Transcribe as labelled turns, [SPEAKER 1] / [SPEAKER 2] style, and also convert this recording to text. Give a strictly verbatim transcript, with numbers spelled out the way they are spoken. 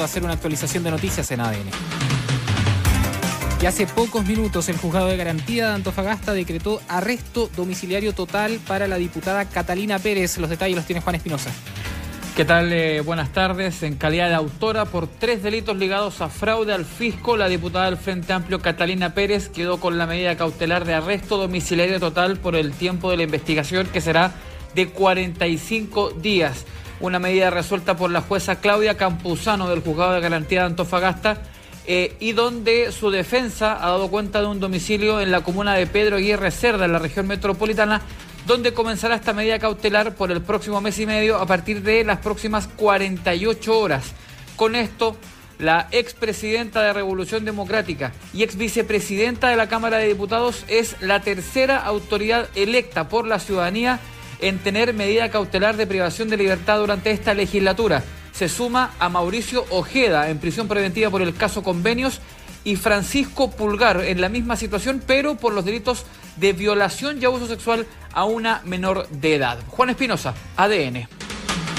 [SPEAKER 1] de hacer una actualización de noticias en A D N. Y hace pocos minutos el Juzgado de Garantía de Antofagasta decretó arresto domiciliario total para la diputada Catalina Pérez. Los detalles los tiene Juan Espinosa.
[SPEAKER 2] ¿Qué tal? Eh, buenas tardes. En calidad de autora por tres delitos ligados a fraude al fisco, la diputada del Frente Amplio Catalina Pérez quedó con la medida cautelar de arresto domiciliario total por el tiempo de la investigación, que será de cuarenta y cinco días. Una medida resuelta por la jueza Claudia Campuzano del Juzgado de Garantía de Antofagasta, eh, y donde su defensa ha dado cuenta de un domicilio en la comuna de Pedro Aguirre Cerda, en la región metropolitana, donde comenzará esta medida cautelar por el próximo mes y medio a partir de las próximas cuarenta y ocho horas. Con esto, la expresidenta de Revolución Democrática y ex vicepresidenta de la Cámara de Diputados es la tercera autoridad electa por la ciudadanía en tener medida cautelar de privación de libertad durante esta legislatura. Se suma a Mauricio Ojeda en prisión preventiva por el caso Convenios y Francisco Pulgar en la misma situación, pero por los delitos de violación y abuso sexual a una menor de edad. Juan Espinosa, A D N.